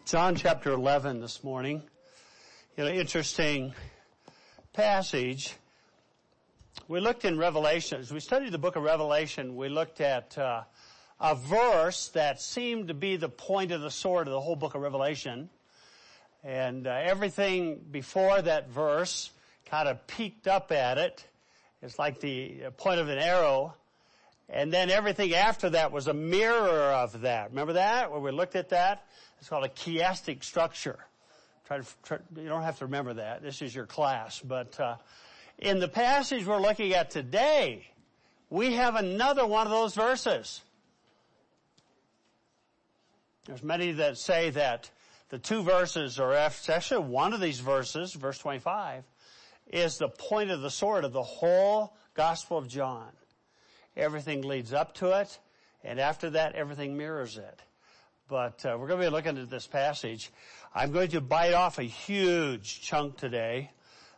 John chapter 11 this morning. Interesting passage. We looked in Revelation. As we studied the book of Revelation, we looked at a verse that seemed to be the point of the sword of the whole book of Revelation. And everything before that verse kind of peeked up at it. It's like the point of an arrow. And then everything after that was a mirror of that. Remember that? Where we looked at that? It's called a chiastic structure. You don't have to remember that. This is your class. But in the passage we're looking at today, we have another one of those verses. There's many that say that the two verses, or actually one of these verses, verse 25, is the point of the sword of the whole Gospel of John. Everything leads up to it, and after that, everything mirrors it. But we're going to be looking at this passage. I'm going to bite off a huge chunk today,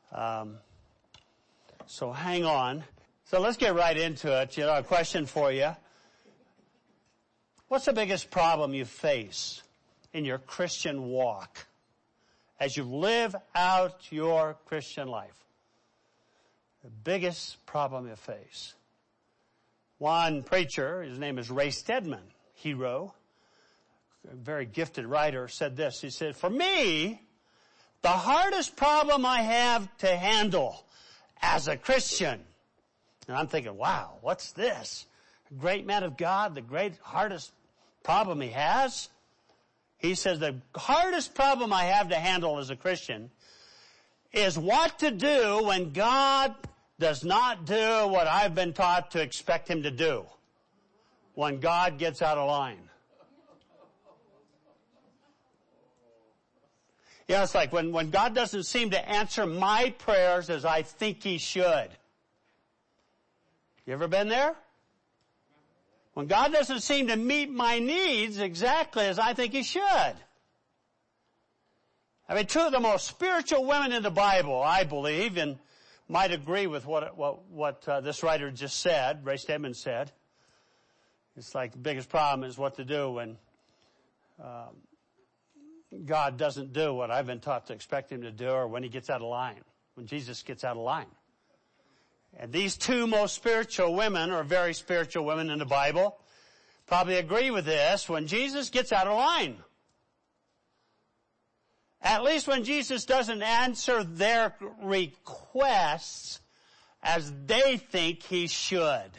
so hang on. So let's get right into it. A question for you. What's the biggest problem you face in your Christian walk as you live out your Christian life? The biggest problem you face. One preacher, his name is Ray Stedman, hero, a very gifted writer, said this. He said, "For me, the hardest problem I have to handle as a Christian," and I'm thinking, wow, what's this? A great man of God, the hardest problem he has? He says, the hardest problem I have to handle as a Christian is what to do when God does not do what I've been taught to expect him to do. When God gets out of line. It's like when God doesn't seem to answer my prayers as I think he should. You ever been there? When God doesn't seem to meet my needs exactly as I think he should. I mean, two of the most spiritual women in the Bible, I believe, and might agree with what this writer just said, Ray Stedman said. It's like the biggest problem is what to do when God doesn't do what I've been taught to expect him to do, or when he gets out of line, when Jesus gets out of line. And these two most spiritual women, or very spiritual women in the Bible, probably agree with this. When Jesus gets out of line, at least when Jesus doesn't answer their requests as they think he should.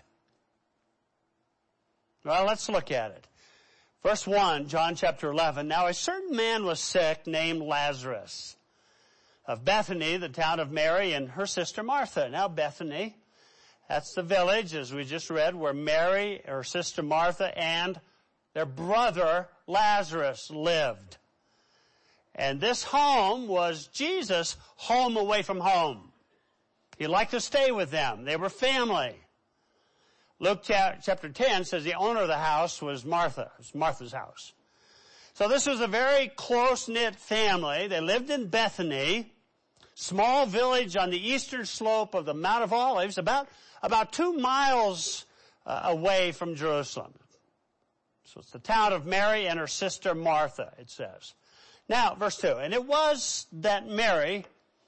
Well, let's look at it. Verse 1, John chapter 11. Now a certain man was sick named Lazarus of Bethany, the town of Mary and her sister Martha. Now Bethany, that's the village, as we just read, where Mary, her sister Martha, and their brother Lazarus lived. And this home was Jesus' home away from home. He liked to stay with them. They were family. Luke chapter 10 says the owner of the house was Martha. It was Martha's house. So this was a very close-knit family. They lived in Bethany, small village on the eastern slope of the Mount of Olives, about 2 miles away from Jerusalem. So it's the town of Mary and her sister Martha, it says. Now, verse 2, and it was that Mary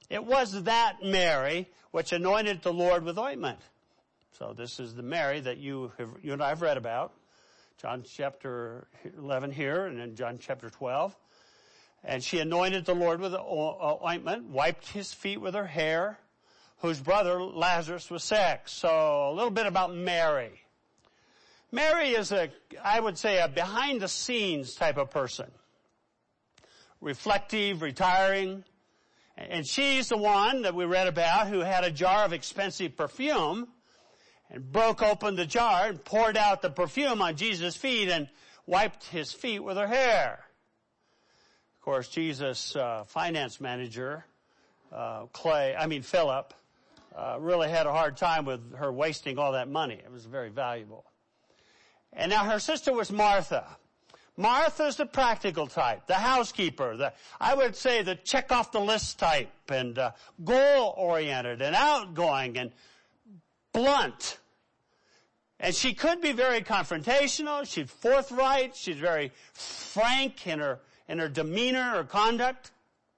which anointed the Lord with ointment. So this is the Mary that you and I have read about. John chapter 11 here, and then John chapter 12. And she anointed the Lord with ointment, wiped his feet with her hair, whose brother Lazarus was sick. So a little bit about Mary. Mary is I would say, a behind-the-scenes type of person. Reflective, retiring. And she's the one that we read about who had a jar of expensive perfume and broke open the jar and poured out the perfume on Jesus' feet and wiped his feet with her hair. Of course, Jesus' finance manager, Philip, really had a hard time with her wasting all that money. It was very valuable. And now her sister was Martha. Martha's the practical type, the housekeeper, I would say the check off the list type, and goal-oriented and outgoing and blunt. And she could be very confrontational. She's forthright. She's very frank in her in her demeanor or conduct.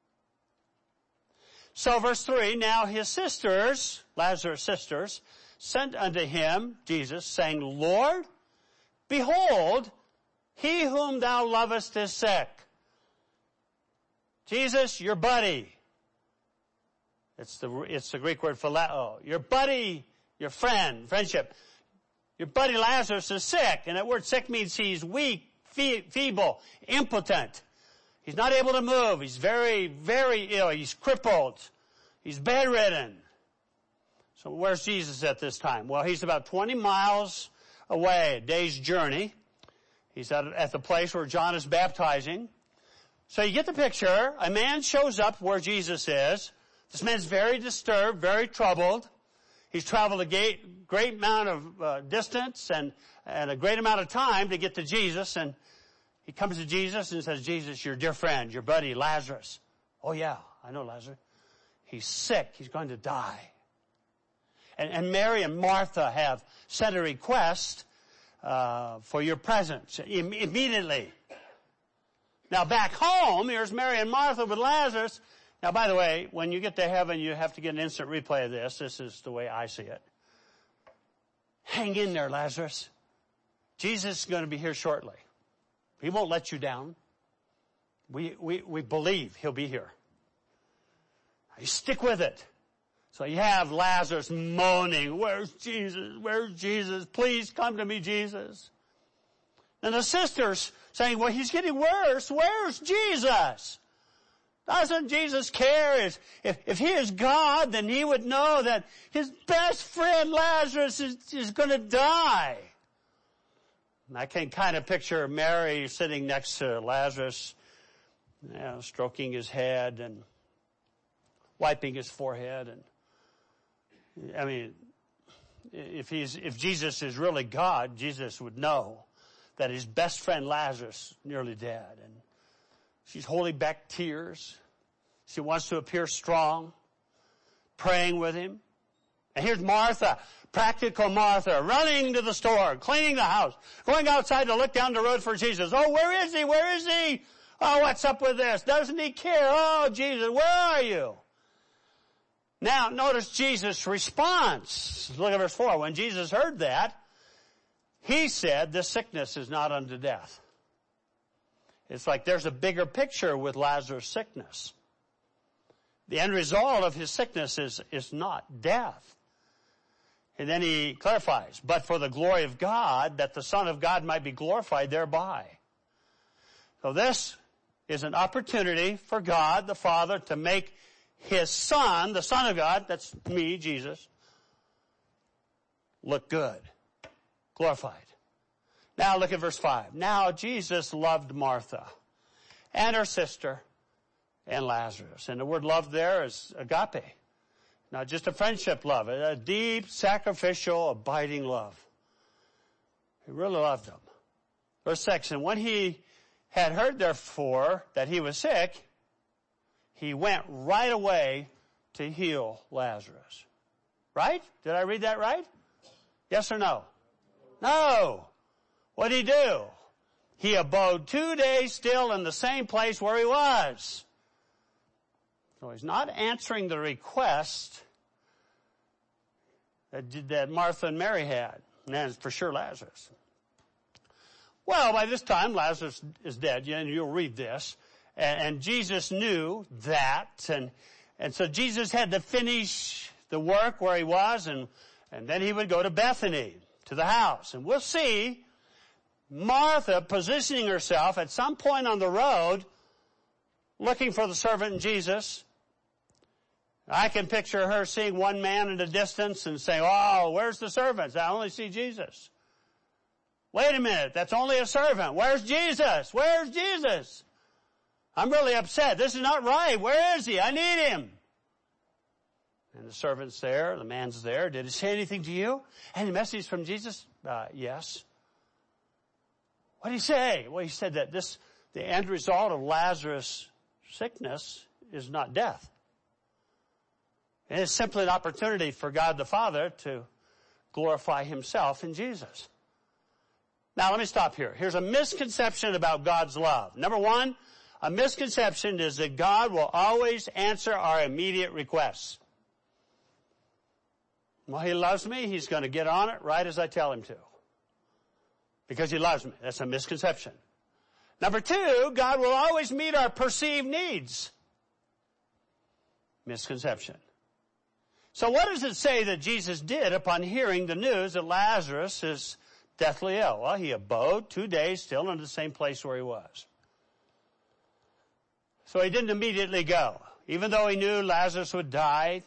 So verse 3, now his sisters, Lazarus' sisters, sent unto him, Jesus, saying, Lord, behold, he whom thou lovest is sick. Jesus, your buddy. It's the Greek word phileo. Your buddy, your friend, friendship. Your buddy Lazarus is sick. And that word sick means he's weak, feeble, impotent. He's not able to move. He's very, very ill. He's crippled. He's bedridden. So where's Jesus at this time? Well, he's about 20 miles away, a day's journey. He's at the place where John is baptizing. So you get the picture. A man shows up where Jesus is. This man's very disturbed, very troubled. He's traveled a great amount of distance and a great amount of time to get to Jesus. And he comes to Jesus and says, Jesus, your dear friend, your buddy, Lazarus. Oh yeah, I know Lazarus. He's sick. He's going to die. And Mary and Martha have sent a request for your presence immediately. Now back home, here's Mary and Martha with Lazarus. Now, by the way, when you get to heaven, you have to get an instant replay of this. This is the way I see it. Hang in there, Lazarus. Jesus is going to be here shortly. He won't let you down. We believe he'll be here. You stick with it. So you have Lazarus moaning, where's Jesus? Where's Jesus? Please come to me, Jesus. And the sisters saying, well, he's getting worse. Where's Jesus? Doesn't Jesus care? If he is God, then he would know that his best friend Lazarus is going to die. And I can kind of picture Mary sitting next to Lazarus, stroking his head and wiping his forehead. And I mean, if Jesus is really God, Jesus would know that his best friend Lazarus is nearly dead. And she's holding back tears. She wants to appear strong, praying with him. And here's Martha, practical Martha, running to the store, cleaning the house, going outside to look down the road for Jesus. Oh, where is he? Where is he? Oh, what's up with this? Doesn't he care? Oh, Jesus, where are you? Now, notice Jesus' response. Look at verse 4. When Jesus heard that, he said, this sickness is not unto death. It's like there's a bigger picture with Lazarus' sickness. The end result of his sickness is not death. And then he clarifies, but for the glory of God, that the Son of God might be glorified thereby. So this is an opportunity for God, the Father, to make his Son, the Son of God, that's me, Jesus, look good, glorified. Now look at verse 5. Now Jesus loved Martha and her sister and Lazarus. And the word love there is agape. Not just a friendship love, a deep, sacrificial, abiding love. He really loved them. Verse 6, and when he had heard therefore that he was sick, he went right away to heal Lazarus. Right? Did I read that right? Yes or no? No. What did he do? He abode 2 days still in the same place where he was. So he's not answering the request that Martha and Mary had. And that's for sure Lazarus. Well, by this time, Lazarus is dead, and you'll read this. And Jesus knew that, and so Jesus had to finish the work where he was, and then he would go to Bethany, to the house. And we'll see Martha positioning herself at some point on the road, looking for the servant and Jesus. I can picture her seeing one man in the distance and saying, oh, where's the servant? I only see Jesus. Wait a minute, that's only a servant. Where's Jesus? Where's Jesus? I'm really upset. This is not right. Where is he? I need him. And the servant's there. The man's there. Did he say anything to you? Any message from Jesus? Yes. What did he say? Well, he said that the end result of Lazarus' sickness is not death. And it's simply an opportunity for God the Father to glorify himself in Jesus. Now, let me stop here. Here's a misconception about God's love. Number one, A misconception is that God will always answer our immediate requests. Well, He loves me. He's going to get on it right as I tell Him to. Because He loves me. That's a misconception. Number two, God will always meet our perceived needs. Misconception. So what does it say that Jesus did upon hearing the news that Lazarus is deathly ill? Well, He abode 2 days still in the same place where he was. So He didn't immediately go. Even though He knew Lazarus would die,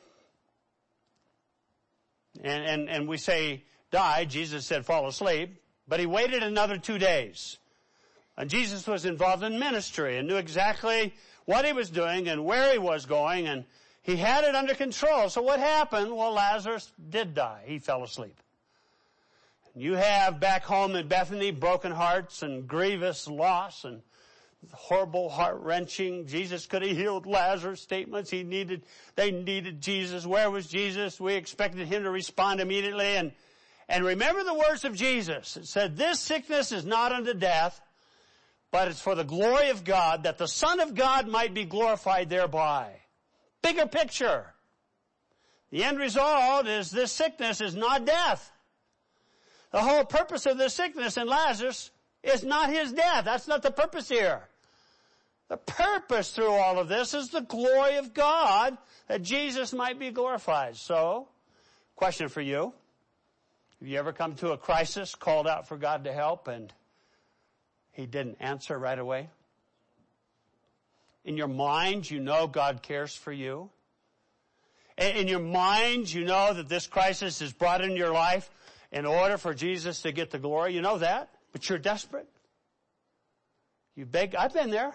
and we say die, Jesus said fall asleep, but He waited another 2 days. And Jesus was involved in ministry and knew exactly what He was doing and where He was going, and He had it under control. So what happened? Well, Lazarus did die. He fell asleep. You have back home in Bethany broken hearts and grievous loss and horrible, heart-wrenching, Jesus could have healed Lazarus statements. They needed Jesus. Where was Jesus? We expected Him to respond immediately. And remember the words of Jesus. It said, this sickness is not unto death, but it's for the glory of God, that the Son of God might be glorified thereby. Bigger picture. The end result is this sickness is not death. The whole purpose of this sickness in Lazarus is not his death. That's not the purpose here. The purpose through all of this is the glory of God, that Jesus might be glorified. So, question for you. Have you ever come to a crisis, called out for God to help, and He didn't answer right away? In your mind, you know God cares for you. In your mind, you know that this crisis is brought into your life in order for Jesus to get the glory. You know that, but you're desperate. You beg. I've been there.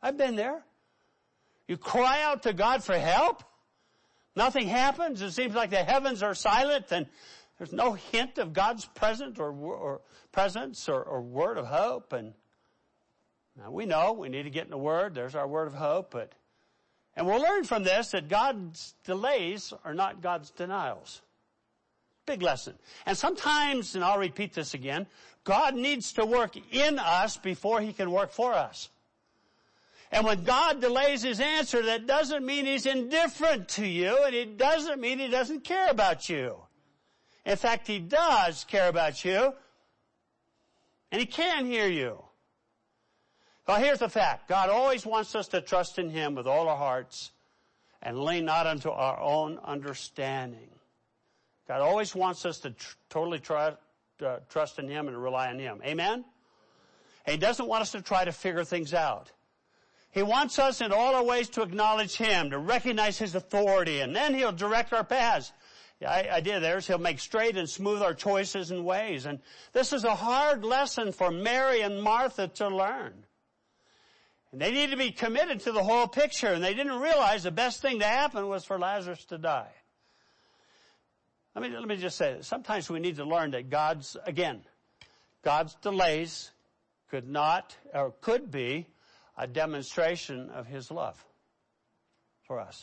You cry out to God for help. Nothing happens. It seems like the heavens are silent, and there's no hint of God's presence or word of hope. And now we know we need to get in the Word. There's our word of hope. And we'll learn from this that God's delays are not God's denials. Big lesson. And sometimes, and I'll repeat this again, God needs to work in us before He can work for us. And when God delays His answer, that doesn't mean He's indifferent to you, and it doesn't mean He doesn't care about you. In fact, He does care about you, and He can hear you. Well, here's the fact. God always wants us to trust in Him with all our hearts and lean not unto our own understanding. God always wants us to totally trust in Him and rely on Him. Amen? And He doesn't want us to try to figure things out. He wants us in all our ways to acknowledge Him, to recognize His authority, and then He'll direct our paths. The idea there is He'll make straight and smooth our choices and ways. And this is a hard lesson for Mary and Martha to learn. And they need to be committed to the whole picture, and they didn't realize the best thing to happen was for Lazarus to die. Let me just say this. Sometimes we need to learn that God's delays could be a demonstration of His love for us.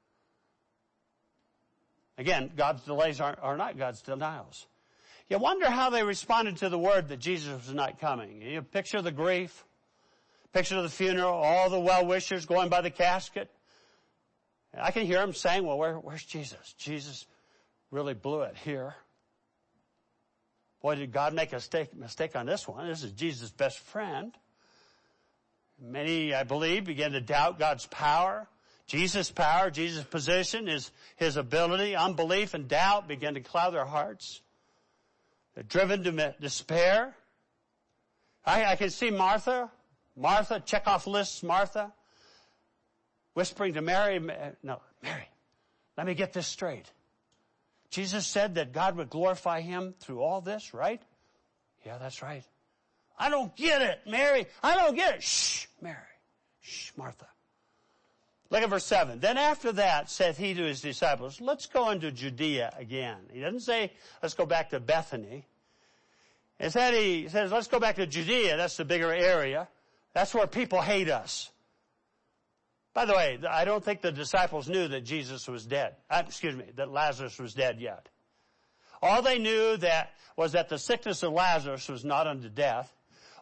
Again, God's delays are not God's denials. You wonder how they responded to the word that Jesus was not coming. You picture the grief, picture the funeral, all the well-wishers going by the casket. I can hear them saying, well, where's Jesus? Jesus really blew it here. Boy, did God make a mistake on this one. This is Jesus' best friend. Many, I believe, began to doubt God's power, Jesus' position, His ability. Unbelief and doubt began to cloud their hearts. They're driven to despair. I can see Martha, check off lists, Martha, whispering to Mary, Mary, let me get this straight. Jesus said that God would glorify Him through all this, right? Yeah, that's right. I don't get it, Mary. I don't get it. Shh, Mary. Shh, Martha. Look at verse 7. Then after that saith He to His disciples, let's go into Judea again. He doesn't say, let's go back to Bethany. Instead, He says, let's go back to Judea. That's the bigger area. That's where people hate us. By the way, I don't think the disciples knew that Jesus was dead. That Lazarus was dead yet. All they knew was that the sickness of Lazarus was not unto death.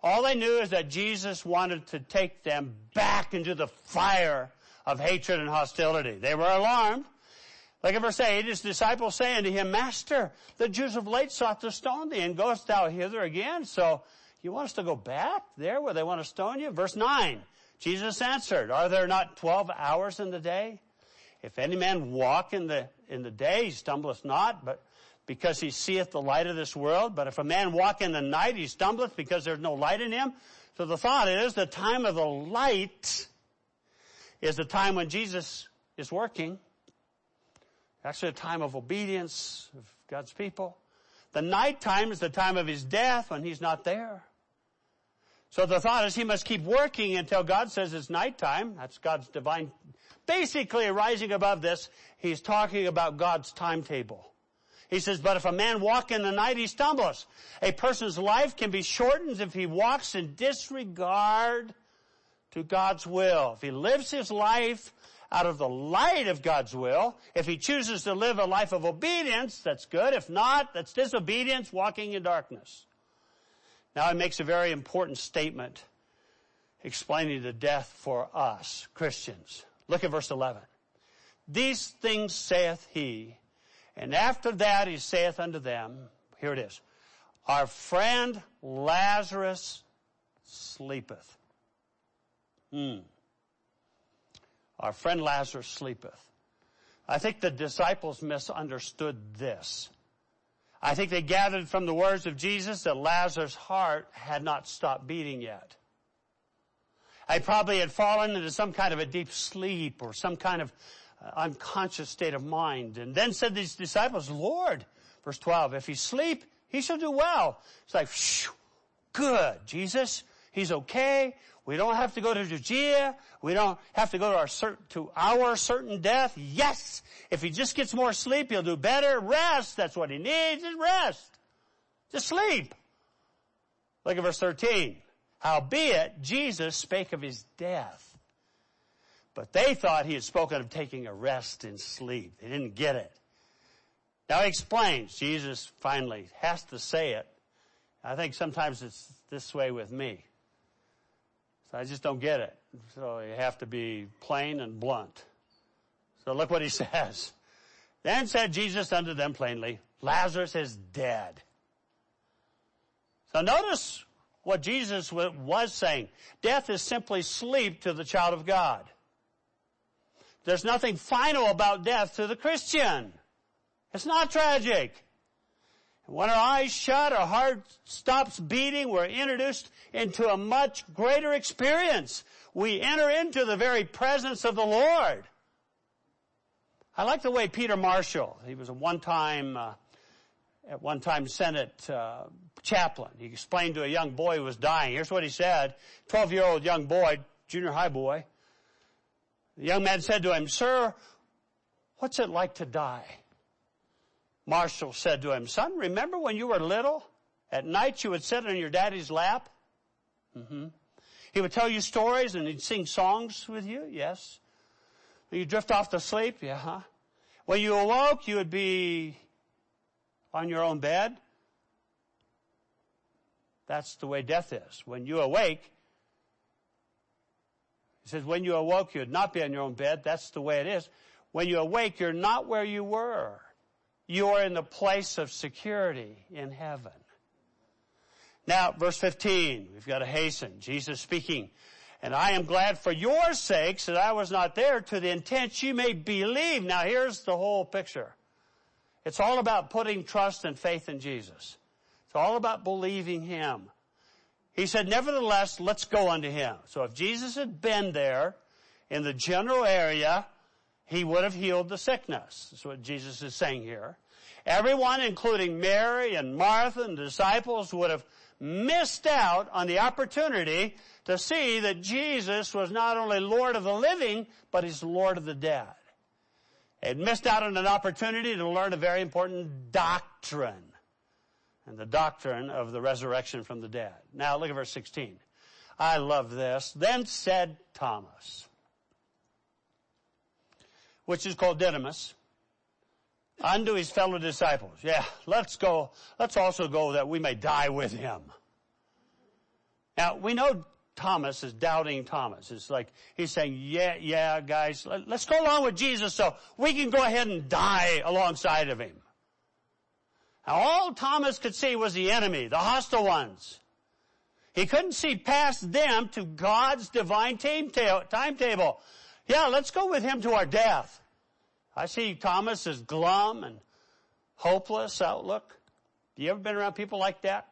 All they knew is that Jesus wanted to take them back into the fire of hatred and hostility. They were alarmed. Look at verse 8, his disciples say unto him, Master, the Jews of late sought to stone thee, and goest thou hither again? So you want us to go back there where they want to stone you? Verse 9, Jesus answered, Are there not 12 hours in the day? If any man walk in the day, he stumbleth not, but because he seeth the light of this world. But if a man walk in the night, he stumbleth because there's no light in him. So the thought is, the time of the light is the time when Jesus is working. Actually a time of obedience of God's people. The night time is the time of his death when he's not there. So the thought is he must keep working until God says it's nighttime. That's God's divine. Basically, rising above this, he's talking about God's timetable. He says, but if a man walk in the night, he stumbles. A person's life can be shortened if he walks in disregard to God's will. If he lives his life out of the light of God's will, if he chooses to live a life of obedience, that's good. If not, that's disobedience, walking in darkness. Now he makes a very important statement explaining the death for us, Christians. Look at verse 11. These things saith he, and after that he saith unto them, here it is, Our friend Lazarus sleepeth. Our friend Lazarus sleepeth. I think the disciples misunderstood this. I think they gathered from the words of Jesus that Lazarus' heart had not stopped beating yet. He probably had fallen into some kind of a deep sleep or some kind of unconscious state of mind. And then said these disciples, Lord, verse 12, if he sleep, he shall do well. It's like, good, Jesus, he's okay. We don't have to go to Judea. We don't have to go to our certain death. Yes, if he just gets more sleep, he'll do better. Rest, that's what he needs, is rest. Just sleep. Look at verse 13. Howbeit, Jesus spake of his death. But they thought he had spoken of taking a rest in sleep. They didn't get it. Now he explains. Jesus finally has to say it. I think sometimes it's this way with me. So I just don't get it. So you have to be plain and blunt. So look what he says. Then said Jesus unto them plainly, Lazarus is dead. So notice what Jesus was saying. Death is simply sleep to the child of God. There's nothing final about death to the Christian. It's not tragic. When our eyes shut, our heart stops beating, we're introduced into a much greater experience. We enter into the very presence of the Lord. I like the way Peter Marshall, he was at one time Senate chaplain. He explained to a young boy who was dying. Here's what he said. 12-year-old young boy, junior high boy. The young man said to him, Sir, what's it like to die? Marshall said to him, Son, remember when you were little? At night you would sit on your daddy's lap? He would tell you stories and he'd sing songs with you? Yes. You drift off to sleep? Yeah. When you awoke, you would be on your own bed? That's the way death is. When you awake, he says, when you awoke, you would not be on your own bed. That's the way it is. When you awake, you're not where you were. You are in the place of security in heaven. Now, verse 15, we've got to hasten. Jesus speaking, and I am glad for your sakes that I was not there, to the intent you may believe. Now, here's the whole picture. It's all about putting trust and faith in Jesus. It's all about believing him. He said, nevertheless, let's go unto him. So if Jesus had been there in the general area, he would have healed the sickness. That's what Jesus is saying here. Everyone, including Mary and Martha and the disciples, would have missed out on the opportunity to see that Jesus was not only Lord of the living, but he's Lord of the dead. They'd missed out on an opportunity to learn a very important doctrine, and the doctrine of the resurrection from the dead. Now look at verse 16. I love this. Then said Thomas, which is called Didymus, unto his fellow disciples. Yeah, let's go. Let's also go that we may die with him. Now, we know Thomas is doubting Thomas. It's like he's saying, yeah, guys, let's go along with Jesus so we can go ahead and die alongside of him. Now, all Thomas could see was the enemy, the hostile ones. He couldn't see past them to God's divine timetable. Yeah, let's go with him to our death. I see Thomas as glum and hopeless outlook. You ever been around people like that?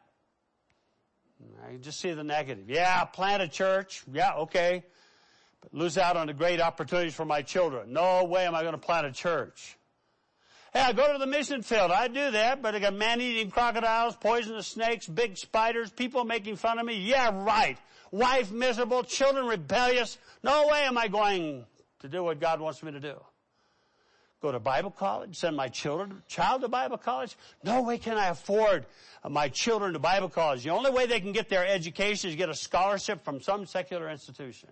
I just see the negative. Yeah, plant a church. Yeah, okay. But lose out on the great opportunities for my children. No way am I going to plant a church. Hey, I go to the mission field. I do that, but I got man-eating crocodiles, poisonous snakes, big spiders, people making fun of me. Yeah, right. Wife miserable, children rebellious. No way am I going to do what God wants me to do. Go to Bible college, send my child to Bible college? No way can I afford my children to Bible college. The only way they can get their education is get a scholarship from some secular institution.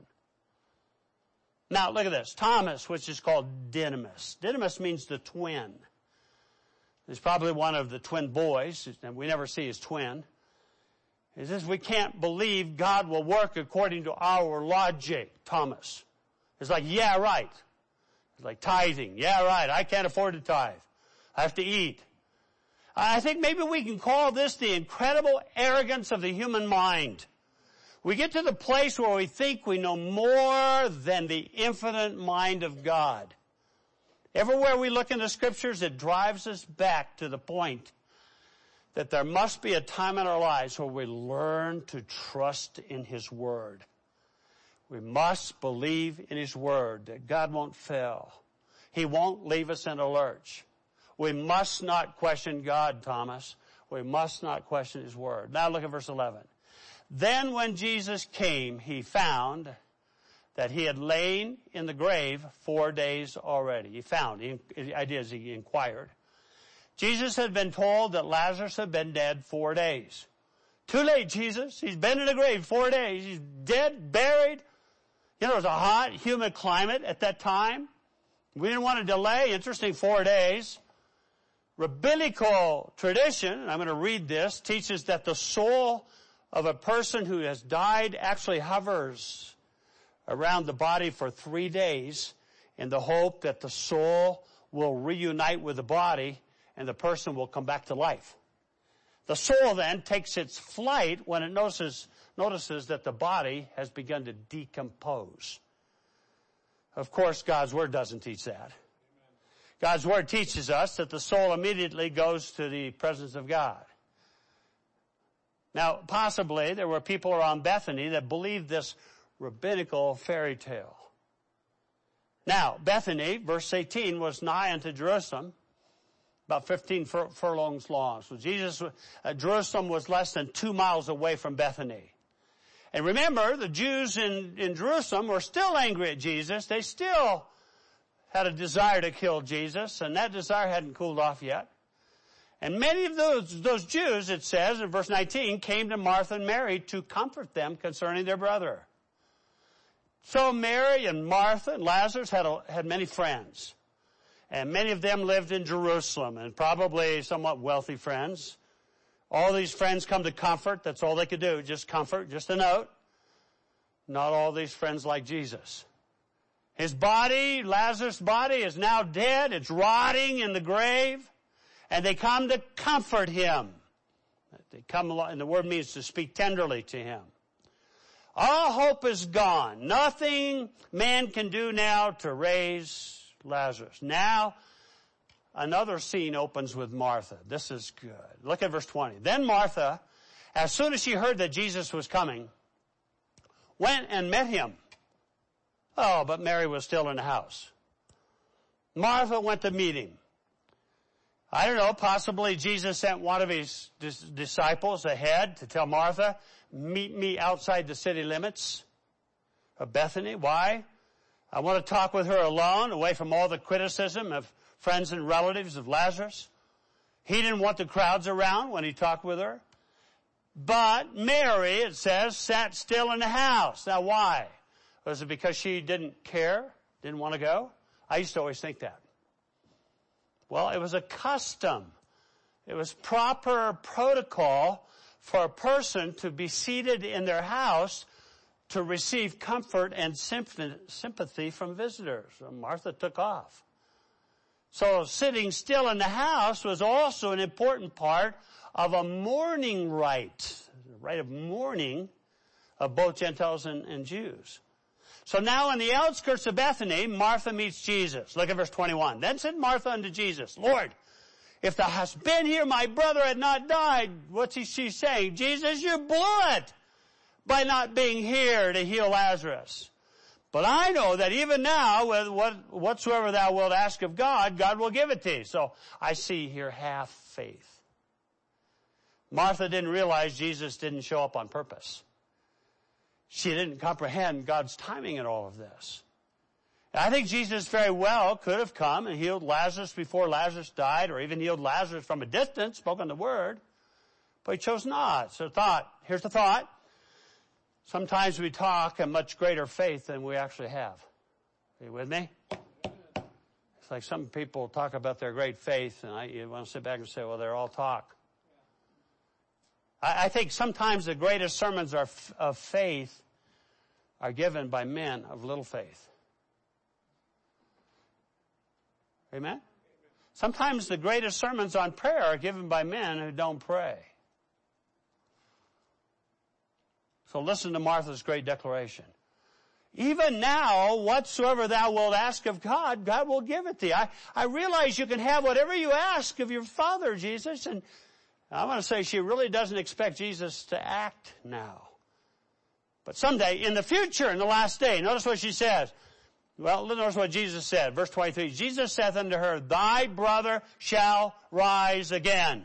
Now, look at this. Thomas, which is called Didymus. Didymus means the twin. He's probably one of the twin boys, and we never see his twin. He says, we can't believe God will work according to our logic, Thomas. It's like, yeah, right. It's like tithing. Yeah, right. I can't afford to tithe. I have to eat. I think maybe we can call this the incredible arrogance of the human mind. We get to the place where we think we know more than the infinite mind of God. Everywhere we look in the scriptures, it drives us back to the point that there must be a time in our lives where we learn to trust in his word. We must believe in his word that God won't fail. He won't leave us in a lurch. We must not question God, Thomas. We must not question his word. Now look at verse 11. Then when Jesus came, he found that he had lain in the grave 4 days already. The idea is he inquired. Jesus had been told that Lazarus had been dead 4 days. Too late, Jesus. He's been in the grave 4 days. He's dead, buried. You know, it was a hot, humid climate at that time. We didn't want to delay. Interesting, 4 days. Rabbinical tradition, and I'm going to read this, teaches that the soul of a person who has died actually hovers around the body for 3 days in the hope that the soul will reunite with the body and the person will come back to life. The soul then takes its flight when it notices that the body has begun to decompose. Of course, God's word doesn't teach that. God's word teaches us that the soul immediately goes to the presence of God. Now, possibly there were people around Bethany that believed this rabbinical fairy tale. Now, Bethany, verse 18, was nigh unto Jerusalem, about 15 furlongs long. So Jerusalem was less than 2 miles away from Bethany. And remember, the Jews in Jerusalem were still angry at Jesus. They still had a desire to kill Jesus, and that desire hadn't cooled off yet. And many of those Jews, it says in verse 19, came to Martha and Mary to comfort them concerning their brother. So Mary and Martha and Lazarus had many friends. And many of them lived in Jerusalem, and probably somewhat wealthy friends. All these friends come to comfort. That's all they could do, just comfort, just a note. Not all these friends like Jesus. His body, Lazarus' body, is now dead. It's rotting in the grave. And they come to comfort him. They come along, and the word means to speak tenderly to him. All hope is gone. Nothing man can do now to raise Lazarus. Now, another scene opens with Martha. This is good. Look at verse 20. Then Martha, as soon as she heard that Jesus was coming, went and met him. Oh, but Mary was still in the house. Martha went to meet him. I don't know, possibly Jesus sent one of his disciples ahead to tell Martha, meet me outside the city limits of Bethany. Why? I want to talk with her alone, away from all the criticism of friends and relatives of Lazarus. He didn't want the crowds around when he talked with her. But Mary, it says, sat still in the house. Now why? Was it because she didn't care, didn't want to go? I used to always think that. Well, it was a custom. It was proper protocol for a person to be seated in their house to receive comfort and sympathy from visitors. So Martha took off. So sitting still in the house was also an important part of a mourning rite, the rite of mourning of both Gentiles and Jews. So now in the outskirts of Bethany, Martha meets Jesus. Look at verse 21. Then said Martha unto Jesus, Lord, if thou hast been here, my brother had not died. What's she saying? Jesus, you blew it by not being here to heal Lazarus. But I know that even now, whatsoever thou wilt ask of God, God will give it to thee. So I see here half faith. Martha didn't realize Jesus didn't show up on purpose. She didn't comprehend God's timing in all of this. I think Jesus very well could have come and healed Lazarus before Lazarus died, or even healed Lazarus from a distance, spoken the word. But he chose not. So here's the thought. Sometimes we talk in much greater faith than we actually have. Are you with me? It's like some people talk about their great faith, and you want to sit back and say, well, they're all talk. I think sometimes the greatest sermons of faith are given by men of little faith. Amen? Sometimes the greatest sermons on prayer are given by men who don't pray. So listen to Martha's great declaration. Even now, whatsoever thou wilt ask of God, God will give it thee. I realize you can have whatever you ask of your Father, Jesus, and I want to say she really doesn't expect Jesus to act now. But someday, in the future, in the last day, notice what she says. Well, notice what Jesus said. Verse 23, Jesus saith unto her, thy brother shall rise again.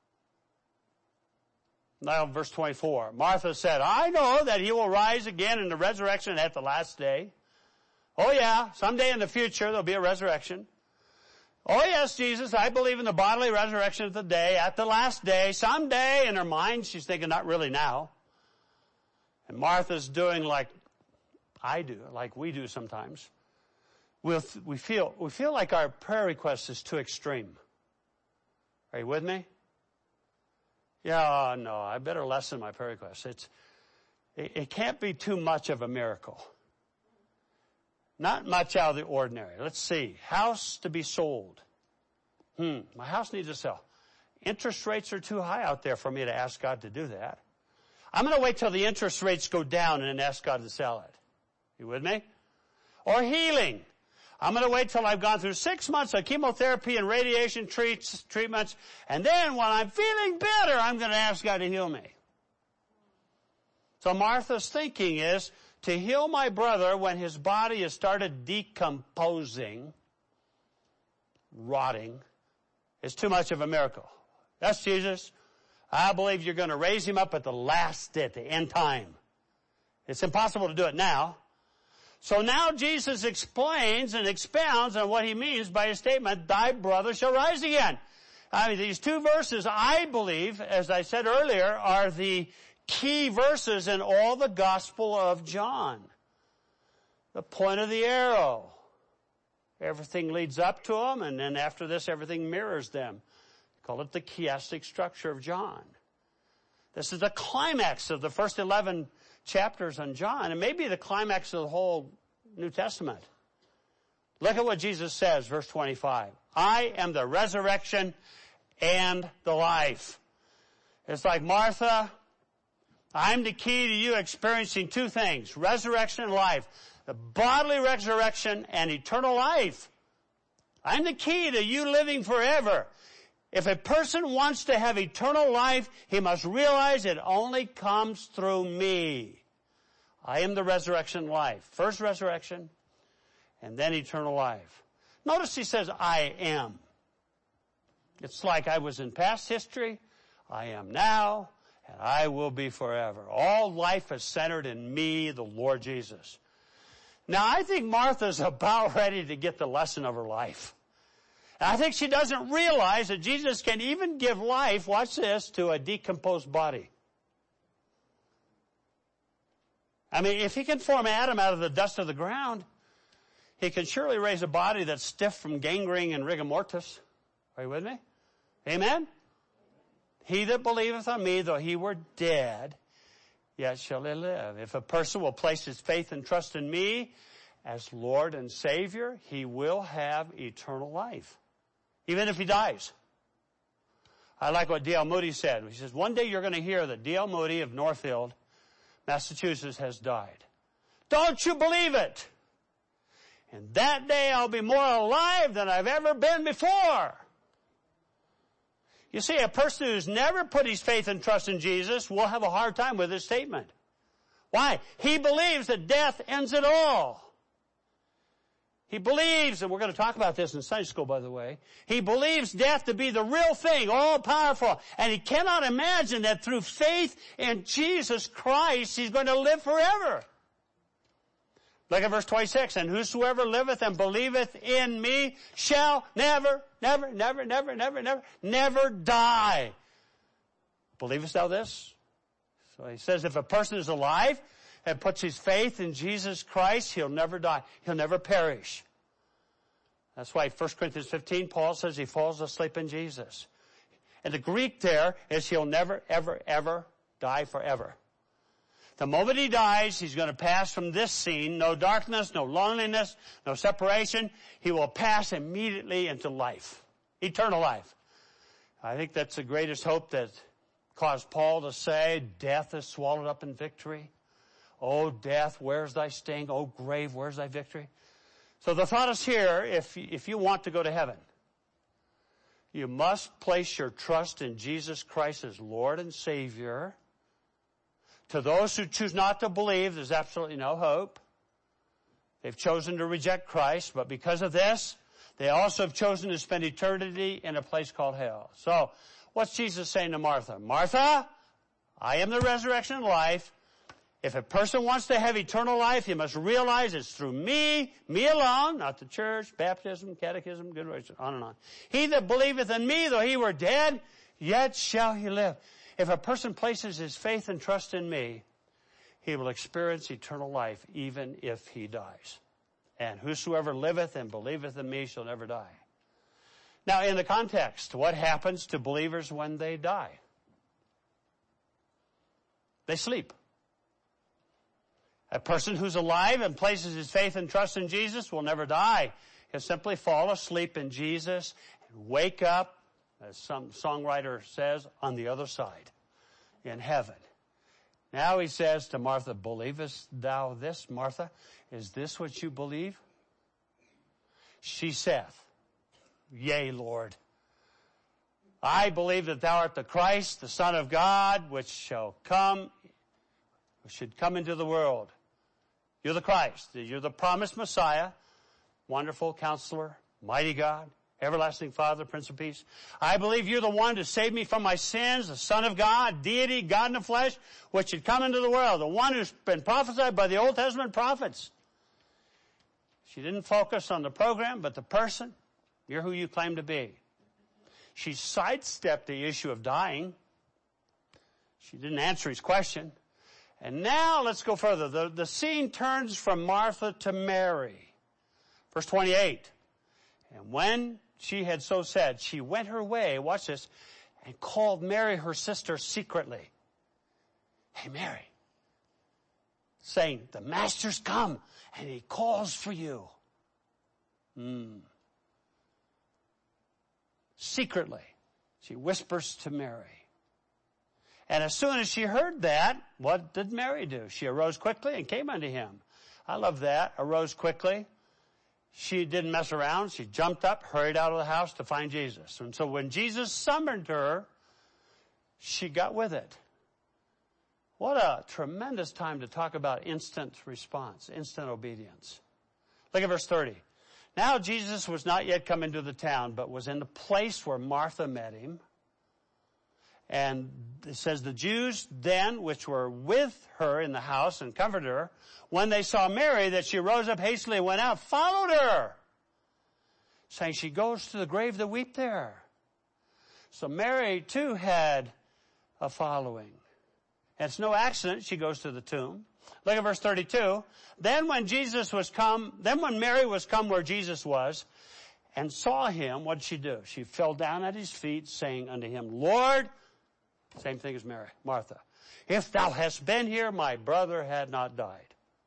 Now, verse 24, Martha said, I know that he will rise again in the resurrection at the last day. Oh yeah, someday in the future there'll be a resurrection. Oh yes, Jesus, I believe in the bodily resurrection of the day, at the last day, someday. In her mind, she's thinking, not really now. And Martha's doing like I do, like we do sometimes. We feel like our prayer request is too extreme. Are you with me? Yeah, no, I better lessen my prayer request. It can't be too much of a miracle. Not much out of the ordinary. Let's see. House to be sold. My house needs to sell. Interest rates are too high out there for me to ask God to do that. I'm going to wait till the interest rates go down and then ask God to sell it. You with me? Or healing. I'm going to wait till I've gone through 6 months of chemotherapy and radiation treatments, and then when I'm feeling better, I'm going to ask God to heal me. So Martha's thinking is, to heal my brother when his body has started decomposing, rotting, is too much of a miracle. That's Jesus. I believe you're going to raise him up at the end time. It's impossible to do it now. So now Jesus explains and expounds on what he means by his statement, thy brother shall rise again. These two verses, I believe, as I said earlier, are the key verses in all the Gospel of John. The point of the arrow. Everything leads up to them, and then after this, everything mirrors them. Call it the chiastic structure of John. This is the climax of the first 11 chapters on John, and maybe the climax of the whole New Testament. Look at what Jesus says, verse 25. I am the resurrection and the life. It's like, Martha, I'm the key to you experiencing two things, resurrection and life. The bodily resurrection and eternal life. I'm the key to you living forever. If a person wants to have eternal life, he must realize it only comes through me. I am the resurrection and life. First resurrection, and then eternal life. Notice he says, I am. It's like I was in past history, I am now, and I will be forever. All life is centered in me, the Lord Jesus. Now, I think Martha's about ready to get the lesson of her life. And I think she doesn't realize that Jesus can even give life, watch this, to a decomposed body. If he can form Adam out of the dust of the ground, he can surely raise a body that's stiff from gangrene and rigor mortis. Are you with me? Amen? He that believeth on me, though he were dead, yet shall he live. If a person will place his faith and trust in me as Lord and Savior, he will have eternal life, even if he dies. I like what D.L. Moody said. He says, one day you're going to hear that D.L. Moody of Northfield, Massachusetts, has died. Don't you believe it? And that day I'll be more alive than I've ever been before. You see, a person who's never put his faith and trust in Jesus will have a hard time with this statement. Why? He believes that death ends it all. He believes, and we're going to talk about this in Sunday school, by the way, he believes death to be the real thing, all-powerful. And he cannot imagine that through faith in Jesus Christ, he's going to live forever. Look at verse 26. And whosoever liveth and believeth in me shall never die. Believest thou this? So he says if a person is alive and puts his faith in Jesus Christ, he'll never die. He'll never perish. That's why 1 Corinthians 15, Paul says he falls asleep in Jesus. And the Greek there is he'll never, ever die forever. The moment he dies, he's going to pass from this scene, no darkness, no loneliness, no separation. He will pass immediately into life, eternal life. I think that's the greatest hope that caused Paul to say, death is swallowed up in victory. Oh, death, where's thy sting? Oh, grave, where's thy victory? So the thought is here, if you want to go to heaven, you must place your trust in Jesus Christ as Lord and Savior. To those who choose not to believe, there's absolutely no hope. They've chosen to reject Christ, but because of this, they also have chosen to spend eternity in a place called hell. So, what's Jesus saying to Martha? Martha, I am the resurrection and life. If a person wants to have eternal life, he must realize it's through me alone, not the church, baptism, catechism, good works, on and on. He that believeth in me, though he were dead, yet shall he live. If a person places his faith and trust in me, he will experience eternal life even if he dies. And whosoever liveth and believeth in me shall never die. Now, in the context, what happens to believers when they die? They sleep. A person who's alive and places his faith and trust in Jesus will never die. He'll simply fall asleep in Jesus and wake up, as some songwriter says, on the other side, in heaven. Now he says to Martha, believest thou this, Martha? Is this what you believe? She saith, yea, Lord. I believe that thou art the Christ, the Son of God, which should come into the world. You're the Christ. You're the promised Messiah, wonderful Counselor, mighty God, everlasting Father, Prince of Peace. I believe you're the one to save me from my sins, the Son of God, deity, God in the flesh, which should come into the world, the one who's been prophesied by the Old Testament prophets. She didn't focus on the program, but the person. You're who you claim to be. She sidestepped the issue of dying. She didn't answer his question. And now let's go further. The scene turns from Martha to Mary. Verse 28. And when she had so said, she went her way, watch this, and called Mary her sister secretly. Hey, Mary. Saying, the Master's come, and he calls for you. Secretly, she whispers to Mary. And as soon as she heard that, what did Mary do? She arose quickly and came unto him. I love that. Arose quickly. She didn't mess around. She jumped up, hurried out of the house to find Jesus. And so when Jesus summoned her, she got with it. What a tremendous time to talk about instant response, instant obedience. Look at verse 30. Now Jesus was not yet come into the town, but was in the place where Martha met him. And it says, the Jews then, which were with her in the house and comforted her, when they saw Mary, that she rose up hastily and went out, followed her, saying, she goes to the grave to weep there. So Mary, too, had a following. And it's no accident she goes to the tomb. Look at verse 32. Then when Mary was come where Jesus was, and saw him, what did she do? She fell down at his feet, saying unto him, Lord, Same thing as Martha. If thou hadst been here, my brother had not died.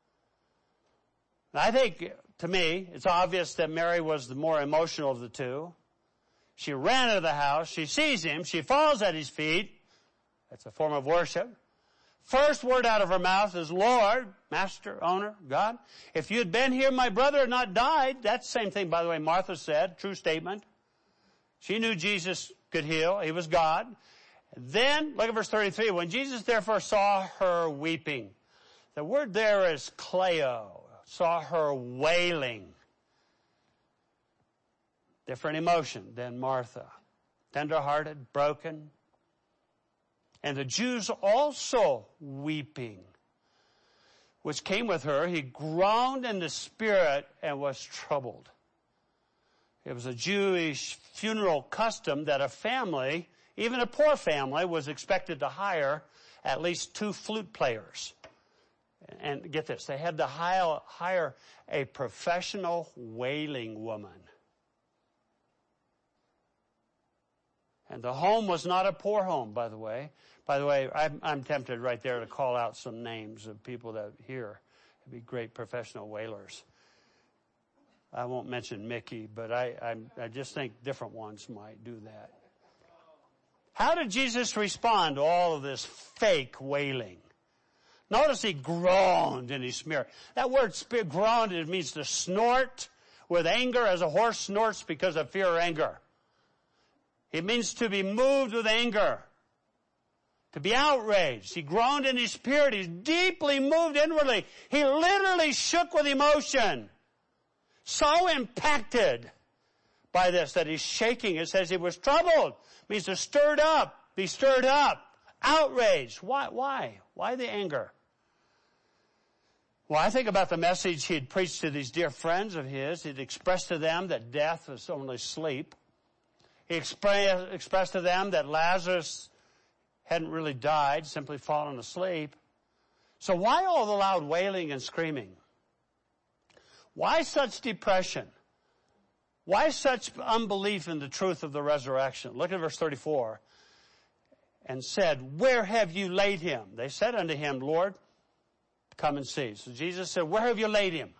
I think, to me, it's obvious that Mary was the more emotional of the two. She ran out of the house. She sees him. She falls at his feet. That's a form of worship. First word out of her mouth is, Lord, Master, Owner, God. If you had been here, my brother had not died. That's the same thing, by the way, Martha said. True statement. She knew Jesus could heal. He was God. Then, look at verse 33. When Jesus therefore saw her weeping, the word there is kleo. Saw her wailing. Different emotion than Martha. Tender-hearted, broken. And the Jews also weeping, which came with her. He groaned in the spirit and was troubled. It was a Jewish funeral custom that a family, even a poor family, was expected to hire at least 2 flute players. And get this, they had to hire a professional wailing woman. And the home was not a poor home, by the way. By the way, I'm tempted right there to call out some names of people that here would be great professional wailers. I won't mention Mickey, but I just think different ones might do that. How did Jesus respond to all of this fake wailing? Notice he groaned in his spirit. That word groaned, it means to snort with anger as a horse snorts because of fear or anger. It means to be moved with anger, to be outraged. He groaned in his spirit. He's deeply moved inwardly. He literally shook with emotion. So impacted by this that he's shaking. It says he was troubled. It means to stirred up, be stirred up. Outraged. Why? Why the anger? Well, I think about the message he'd preached to these dear friends of his. He'd expressed to them that death was only sleep. He expressed to them that Lazarus hadn't really died, simply fallen asleep. So why all the loud wailing and screaming? Why such depression? Why such unbelief in the truth of the resurrection? Look at verse 34. And said, where have you laid him? They said unto him, Lord, come and see. So Jesus said, where have you laid him?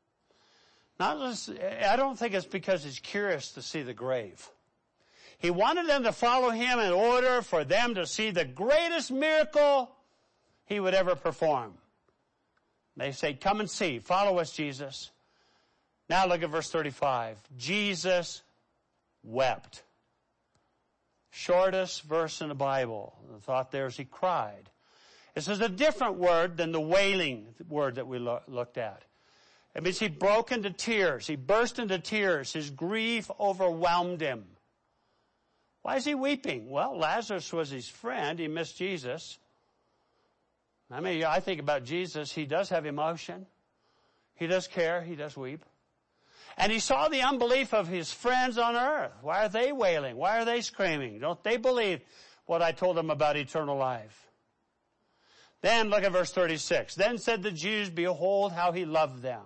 I don't think it's because he's curious to see the grave. He wanted them to follow him in order for them to see the greatest miracle he would ever perform. They say, come and see. Follow us, Jesus. Now look at verse 35. Jesus wept. Shortest verse in the Bible. The thought there is he cried. This is a different word than the wailing word that we looked at. It means he broke into tears. He burst into tears. His grief overwhelmed him. Why is he weeping? Well, Lazarus was his friend. He missed Jesus. I think about Jesus. He does have emotion. He does care. He does weep. And he saw the unbelief of his friends on earth. Why are they wailing? Why are they screaming? Don't they believe what I told them about eternal life? Then look at verse 36. Then said the Jews, behold how he loved them.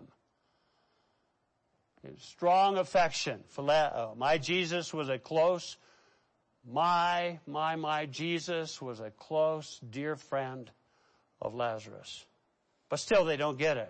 His strong affection, phileo. My Jesus was a close, my Jesus was a close, dear friend of Lazarus. But still they don't get it.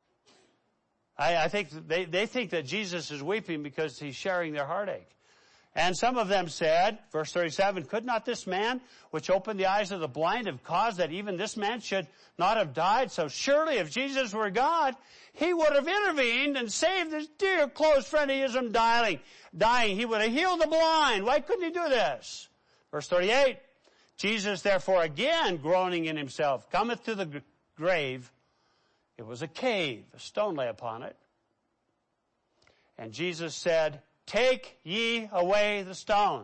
I think they think that Jesus is weeping because he's sharing their heartache. And some of them said, verse 37, could not this man, which opened the eyes of the blind, have caused that even this man should not have died? So surely if Jesus were God, he would have intervened and saved this dear close friend of his from dying. He would have healed the blind. Why couldn't he do this? Verse 38, Jesus therefore again groaning in himself, cometh to the grave. It was a cave, a stone lay upon it. And Jesus said, take ye away the stone.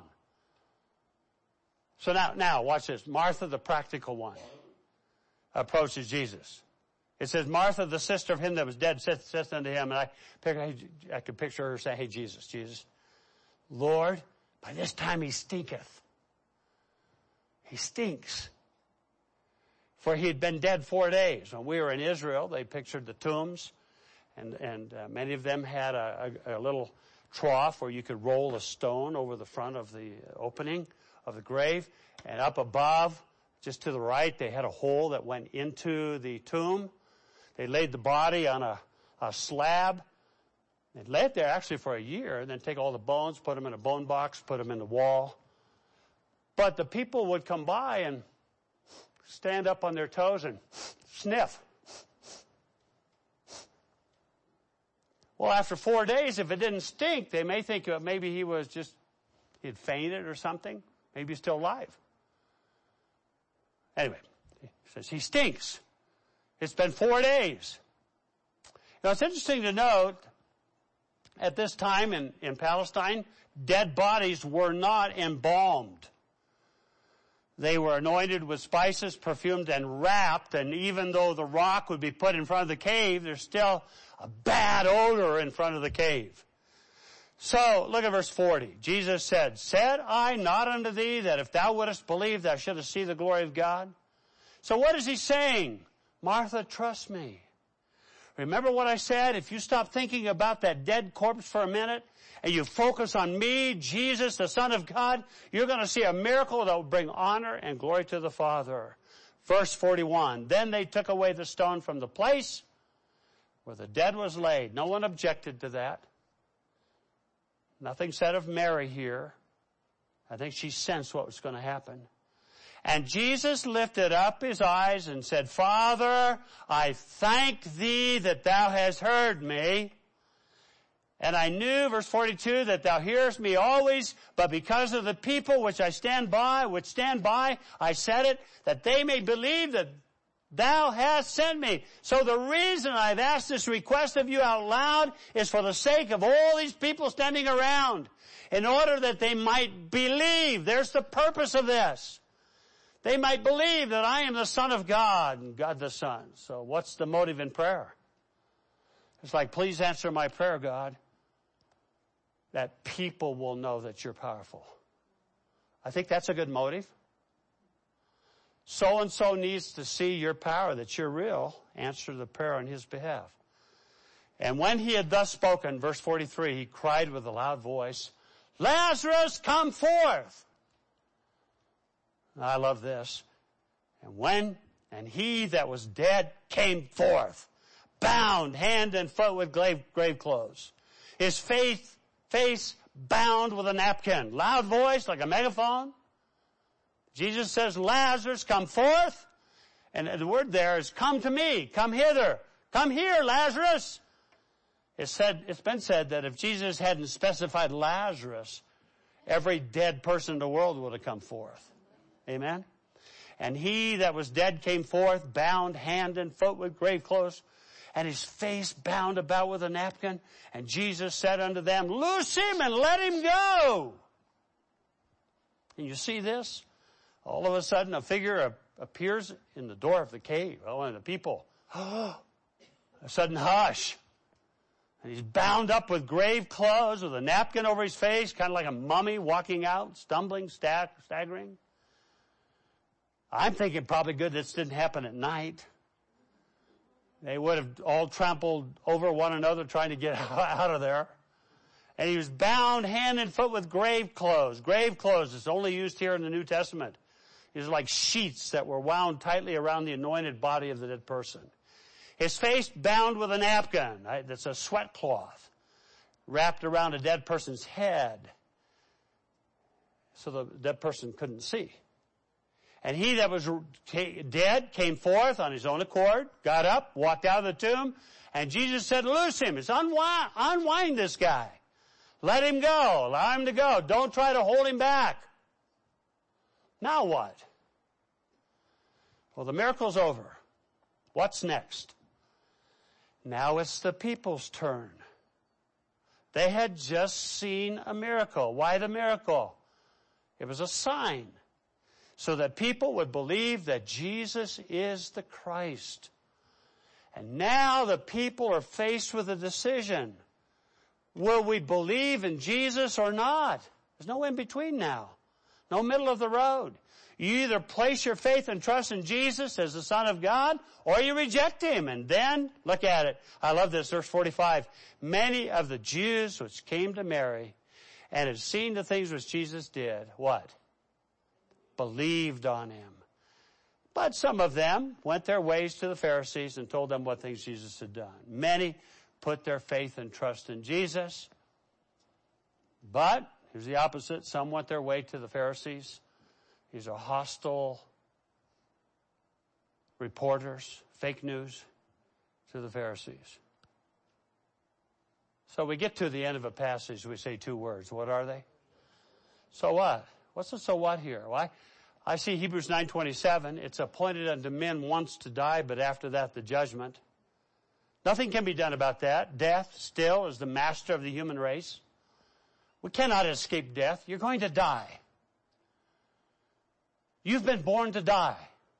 So now watch this. Martha, the practical one, approaches Jesus. It says, Martha, the sister of him that was dead, saith unto him, and I could picture her saying, hey, Jesus, Lord, by this time he stinketh. He stinks. For he had been dead 4 days. When we were in Israel, they pictured the tombs, and many of them had a little trough where you could roll a stone over the front of the opening of the grave. And up above, just to the right, they had a hole that went into the tomb. They laid the body on a slab. They'd lay it there actually for a year, and then take all the bones, put them in a bone box, put them in the wall. But the people would come by and stand up on their toes and sniff. Well, after 4 days, if it didn't stink, they may think maybe he'd fainted or something. Maybe he's still alive. Anyway, he says he stinks. It's been 4 days. Now, it's interesting to note, at this time in Palestine, dead bodies were not embalmed. They were anointed with spices, perfumed, and wrapped, and even though the rock would be put in front of the cave, there's still a bad odor in front of the cave. So, look at verse 40. Jesus said, "Said I not unto thee that if thou wouldest believe, thou shouldest see the glory of God?" So what is he saying? Martha, trust me. Remember what I said? If you stop thinking about that dead corpse for a minute, and you focus on me, Jesus, the Son of God, you're going to see a miracle that will bring honor and glory to the Father. Verse 41, then they took away the stone from the place where the dead was laid. No one objected to that. Nothing said of Mary here. I think she sensed what was going to happen. And Jesus lifted up his eyes and said, Father, I thank thee that thou hast heard me. And I knew, verse 42, that thou hearest me always, but because of the people which stand by, I said it, that they may believe that thou hast sent me. So the reason I've asked this request of you out loud is for the sake of all these people standing around, in order that they might believe. There's the purpose of this. They might believe that I am the Son of God and God the Son. So what's the motive in prayer? It's like, please answer my prayer, God, that people will know that you're powerful. I think that's a good motive. So-and-so needs to see your power, that you're real. Answer the prayer on his behalf. And when he had thus spoken, verse 43, he cried with a loud voice, Lazarus, come forth! I love this. And he that was dead came forth, bound hand and foot with grave clothes. His face bound with a napkin. Loud voice like a megaphone. Jesus says, Lazarus, come forth. And the word there is, come to me, come hither. Come here, Lazarus. It's been said that if Jesus hadn't specified Lazarus, every dead person in the world would have come forth. Amen? And he that was dead came forth, bound hand and foot with grave clothes, and his face bound about with a napkin. And Jesus said unto them, Loose him and let him go. And you see this? All of a sudden a figure appears in the door of the cave. Oh, and the people, a sudden hush. And he's bound up with grave clothes, with a napkin over his face, kind of like a mummy walking out, stumbling, staggering. I'm thinking probably good this didn't happen at night. They would have all trampled over one another trying to get out of there. And he was bound hand and foot with grave clothes. Grave clothes is only used here in the New Testament. These are like sheets that were wound tightly around the anointed body of the dead person. His face bound with a napkin. That's a sweat cloth wrapped around a dead person's head so the dead person couldn't see. And he that was dead came forth on his own accord, got up, walked out of the tomb, and Jesus said, Loose him. It's unwind this guy. Let him go. Allow him to go. Don't try to hold him back. Now what? Well, the miracle's over. What's next? Now it's the people's turn. They had just seen a miracle. Why the miracle? It was a sign, so that people would believe that Jesus is the Christ. And now the people are faced with a decision. Will we believe in Jesus or not? There's no in between now. No middle of the road. You either place your faith and trust in Jesus as the Son of God, or you reject him. And then, look at it. I love this, verse 45. Many of the Jews which came to Mary and had seen the things which Jesus did, what? believed on him. But some of them went their ways to the Pharisees and told them what things Jesus had done. Many put their faith and trust in Jesus. But here's the opposite. Some went their way to the Pharisees. These are hostile reporters, fake news to the Pharisees. So we get to the end of a passage, we say two words. What are they? So what? What's the so what here? Why? I see Hebrews 9:27. It's appointed unto men once to die, but after that the judgment. Nothing can be done about that. Death still is the master of the human race. We cannot escape death. You're going to die. You've been born to die.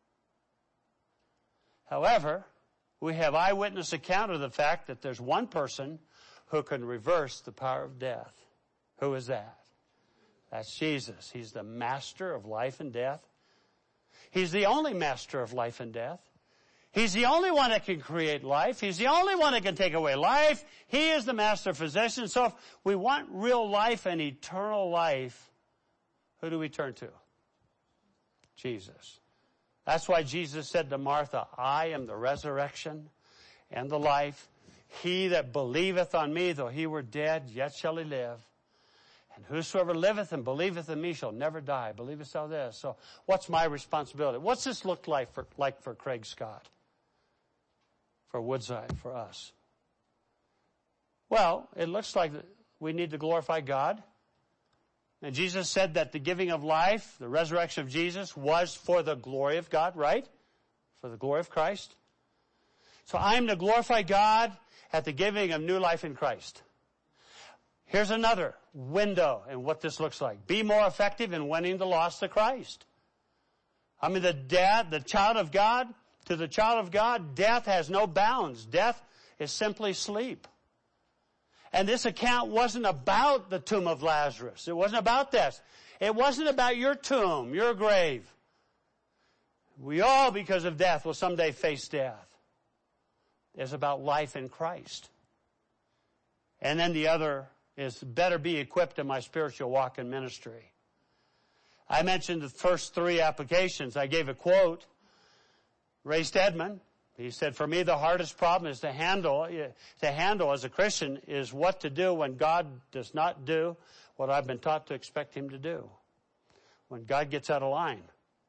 However, we have eyewitness account of the fact that there's one person who can reverse the power of death. Who is that? That's Jesus. He's the master of life and death. He's the only master of life and death. He's the only one that can create life. He's the only one that can take away life. He is the master physician. So if we want real life and eternal life, who do we turn to? Jesus. That's why Jesus said to Martha, I am the resurrection and the life. He that believeth on me, though he were dead, yet shall he live. And whosoever liveth and believeth in me shall never die. Believest thou this? So what's my responsibility? What's this look like for Craig Scott? For Woodside, for us? Well, it looks like we need to glorify God. And Jesus said that the giving of life, the resurrection of Jesus, was for the glory of God, right? For the glory of Christ. So I'm to glorify God at the giving of new life in Christ. Here's another window in what this looks like. Be more effective in winning the lost to Christ. I mean, the child of God, to the child of God, death has no bounds. Death is simply sleep. And this account wasn't about the tomb of Lazarus. It wasn't about this. It wasn't about your tomb, your grave. We all, because of death, will someday face death. It's about life in Christ. And then the other is better be equipped in my spiritual walk and ministry. I mentioned the first three applications. I gave a quote. Ray Stedman, he said, for me the hardest problem is to handle as a Christian is what to do when God does not do what I've been taught to expect him to do. When God gets out of line.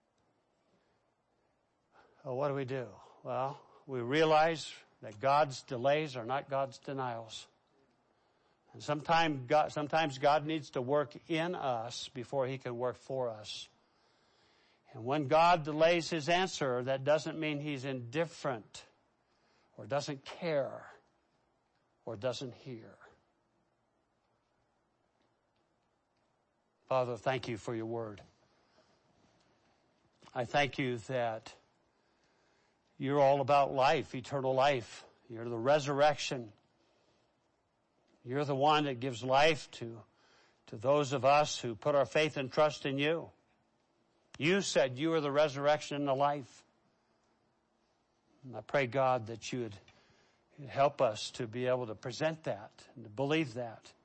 Well, what do? Well, we realize that God's delays are not God's denials. And sometimes God needs to work in us before he can work for us. And when God delays his answer, that doesn't mean he's indifferent or doesn't care or doesn't hear. Father, thank you for your word. I thank you that you're all about life, eternal life. You're the resurrection. You're the one that gives life to those of us who put our faith and trust in you. You said you are the resurrection and the life. And I pray, God, that you would help us to be able to present that and to believe that